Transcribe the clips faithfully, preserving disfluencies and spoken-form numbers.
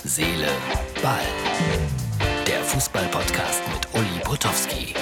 Seele, Ball. Der Fußball-Podcast mit Uli Potowski.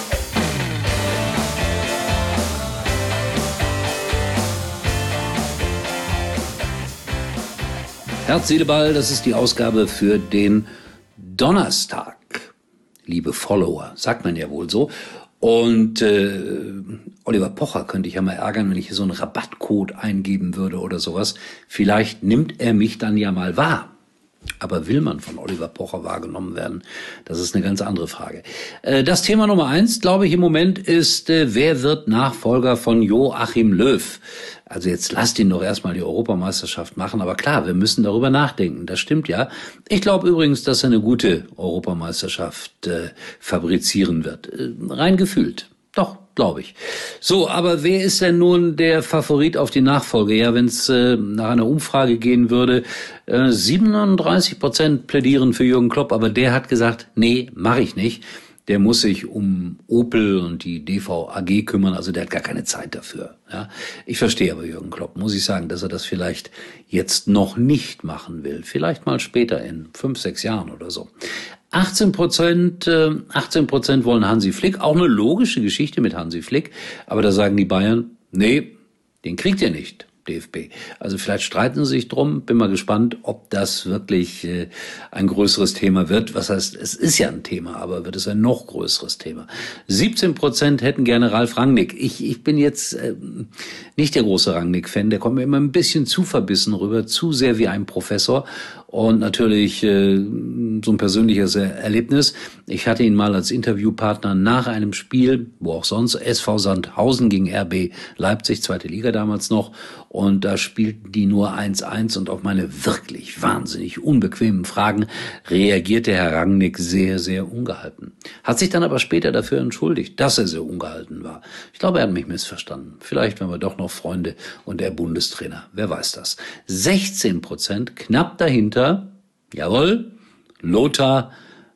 Herz, Seele, Ball, das ist die Ausgabe für den Donnerstag. Liebe Follower, sagt man ja wohl so. Und äh, Oliver Pocher könnte ich ja mal ärgern, wenn ich hier so einen Rabattcode eingeben würde oder sowas. Vielleicht nimmt er mich dann ja mal wahr. Aber will man von Oliver Pocher wahrgenommen werden? Das ist eine ganz andere Frage. Äh, das Thema Nummer eins, glaube ich, im Moment ist, äh, wer wird Nachfolger von Joachim Löw? Also jetzt lasst ihn doch erstmal die Europameisterschaft machen. Aber klar, wir müssen darüber nachdenken. Das stimmt ja. Ich glaube übrigens, dass er eine gute Europameisterschaft äh, fabrizieren wird. Äh, rein gefühlt. Doch, glaube ich. So, aber wer ist denn nun der Favorit auf die Nachfolge? Ja, wenn es äh, nach einer Umfrage gehen würde, äh, siebenunddreißig Prozent plädieren für Jürgen Klopp, aber der hat gesagt, nee, mache ich nicht. Der muss sich um Opel und die D V A G kümmern, also der hat gar keine Zeit dafür. Ja, ich verstehe aber Jürgen Klopp, muss ich sagen, dass er das vielleicht jetzt noch nicht machen will. Vielleicht mal später in fünf, sechs Jahren oder so. achtzehn Prozent, äh, achtzehn Prozent wollen Hansi Flick. Auch eine logische Geschichte mit Hansi Flick. Aber da sagen die Bayern, nee, den kriegt ihr nicht, D F B. Also vielleicht streiten sie sich drum. Bin mal gespannt, ob das wirklich äh, ein größeres Thema wird. Was heißt, es ist ja ein Thema, aber wird es ein noch größeres Thema. siebzehn Prozent hätten gerne Ralf Rangnick. Ich, ich bin jetzt äh, nicht der große Rangnick-Fan. Der kommt mir immer ein bisschen zu verbissen rüber, zu sehr wie ein Professor. Und natürlich äh, so ein persönliches Erlebnis. Ich hatte ihn mal als Interviewpartner nach einem Spiel, wo auch sonst, S V Sandhausen gegen R B Leipzig, zweite Liga damals noch. Und da spielten die nur eins eins und auf meine wirklich wahnsinnig unbequemen Fragen reagierte Herr Rangnick sehr, sehr ungehalten. Hat sich dann aber später dafür entschuldigt, dass er sehr ungehalten war. Ich glaube, er hat mich missverstanden. Vielleicht waren wir doch noch Freunde und er Bundestrainer. Wer weiß das. sechzehn Prozent, knapp dahinter, jawohl, Lothar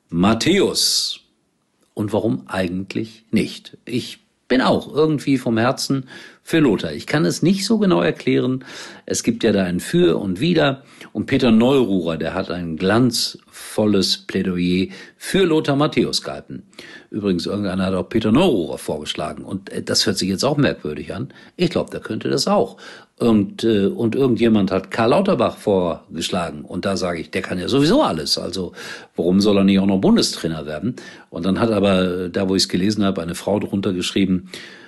Matthäus. Und warum eigentlich nicht? Ich bin auch irgendwie vom Herzen für Lothar. Ich kann es nicht so genau erklären. Es gibt ja da ein Für und Wider. Und Peter Neururer, der hat ein glanzvolles Plädoyer für Lothar Matthäus gehalten. Übrigens, irgendeiner hat auch Peter Neururer vorgeschlagen. Und das hört sich jetzt auch merkwürdig an. Ich glaube, der könnte das auch. Und, äh, und irgendjemand hat Karl Lauterbach vorgeschlagen. Und da sage ich, der kann ja sowieso alles. Also warum soll er nicht auch noch Bundestrainer werden? Und dann hat aber, da wo ich es gelesen habe, eine Frau drunter geschrieben,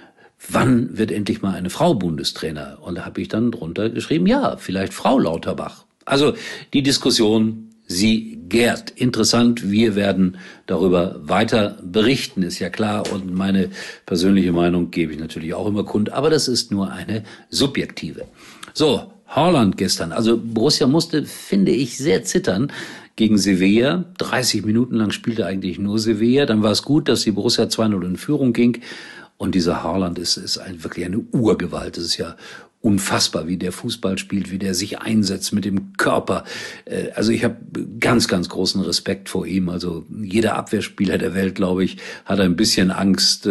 wann wird endlich mal eine Frau Bundestrainer? Und da habe ich dann drunter geschrieben, ja, vielleicht Frau Lauterbach. Also die Diskussion, sie gärt. Interessant, wir werden darüber weiter berichten, ist ja klar. Und meine persönliche Meinung gebe ich natürlich auch immer kund, aber das ist nur eine subjektive. So, Haaland gestern. Also Borussia musste, finde ich, sehr zittern gegen Sevilla. dreißig Minuten lang spielte eigentlich nur Sevilla. Dann war es gut, dass die Borussia zwei null in Führung ging. Und dieser Haaland ist, ist ein, wirklich eine Urgewalt. Es ist ja unfassbar, wie der Fußball spielt, wie der sich einsetzt mit dem Körper. Also ich habe ganz, ganz großen Respekt vor ihm. Also jeder Abwehrspieler der Welt, glaube ich, hat ein bisschen Angst,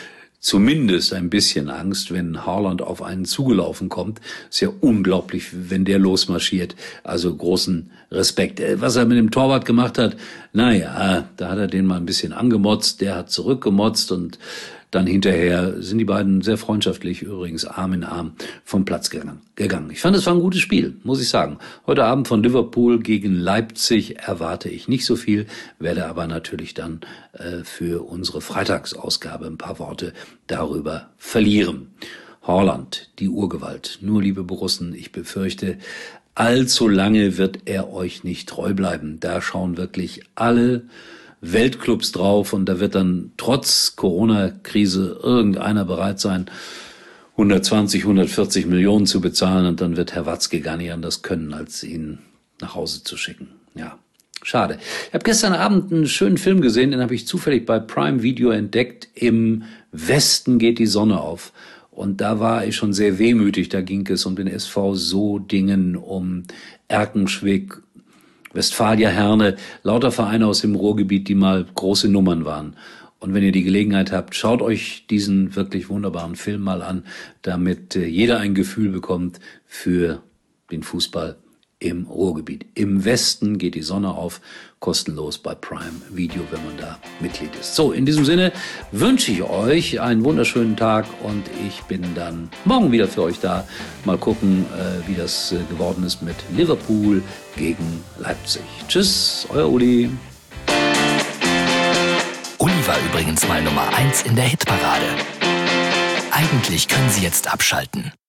zumindest ein bisschen Angst, wenn Haaland auf einen zugelaufen kommt. Ist ja unglaublich, wenn der losmarschiert. Also großen Respekt. Was er mit dem Torwart gemacht hat, naja, da hat er den mal ein bisschen angemotzt. Der hat zurückgemotzt und dann hinterher sind die beiden sehr freundschaftlich, übrigens Arm in Arm, vom Platz gegangen. Ich fand, es war ein gutes Spiel, muss ich sagen. Heute Abend von Liverpool gegen Leipzig erwarte ich nicht so viel, werde aber natürlich dann äh, für unsere Freitagsausgabe ein paar Worte darüber verlieren. Haaland, die Urgewalt. Nur, liebe Borussen, ich befürchte, allzu lange wird er euch nicht treu bleiben. Da schauen wirklich alle Weltclubs drauf und da wird dann trotz Corona-Krise irgendeiner bereit sein, hundertzwanzig, hundertvierzig Millionen zu bezahlen und dann wird Herr Watzke gar nicht anders können, als ihn nach Hause zu schicken. Ja, schade. Ich habe gestern Abend einen schönen Film gesehen, den habe ich zufällig bei Prime Video entdeckt. Im Westen geht die Sonne auf. Und da war ich schon sehr wehmütig. Da ging es um den S V Sodingen, um Erkenschwick, Westfalia Herne, lauter Vereine aus dem Ruhrgebiet, die mal große Nummern waren. Und wenn ihr die Gelegenheit habt, schaut euch diesen wirklich wunderbaren Film mal an, damit jeder ein Gefühl bekommt für den Fußball im Ruhrgebiet. Im Westen geht die Sonne auf, kostenlos bei Prime Video, wenn man da Mitglied ist. So, in diesem Sinne wünsche ich euch einen wunderschönen Tag und ich bin dann morgen wieder für euch da. Mal gucken, äh, wie das äh, geworden ist mit Liverpool gegen Leipzig. Tschüss, euer Uli. Uli war übrigens mal Nummer eins in der Hitparade. Eigentlich können Sie jetzt abschalten.